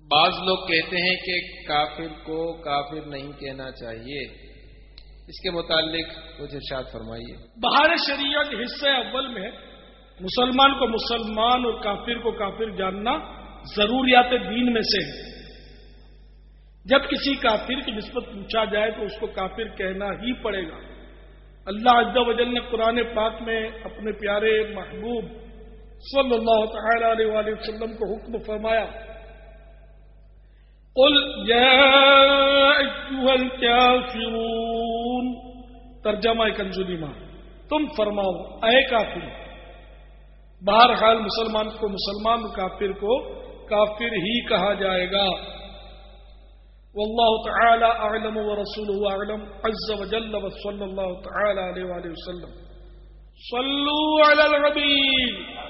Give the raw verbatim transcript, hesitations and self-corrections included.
بعض لوگ کہتے ہیں کہ کافر کو کافر نہیں کہنا چاہیے، اس کے متعلق کچھ ارشاد فرمائیے۔ بہار شریعت حصہ اول میں مسلمان کو مسلمان اور کافر کو کافر جاننا ضروریات دین میں سے ہے۔ جب کسی کافر کی نسبت پوچھا جائے تو اس کو کافر کہنا ہی پڑے گا۔ اللہ عز و جل نے قرآن پاک میں اپنے پیارے محبوب صلی اللہ تعالی علیہ وآلہ وسلم کو حکم فرمایا، قل یا ایھا الکافرون، ترجمہ کنز الایمان، تم فرماؤ اے کافر۔ بہرحال مسلمان کو مسلمان اور کافر کو کافر ہی کہا جائے گا۔ واللہ تعالی اعلم ورسولہ اعلم عز وجل وصلی اللہ تعالی علیہ وآلہ وسلم۔ صلوا علی الحبیب۔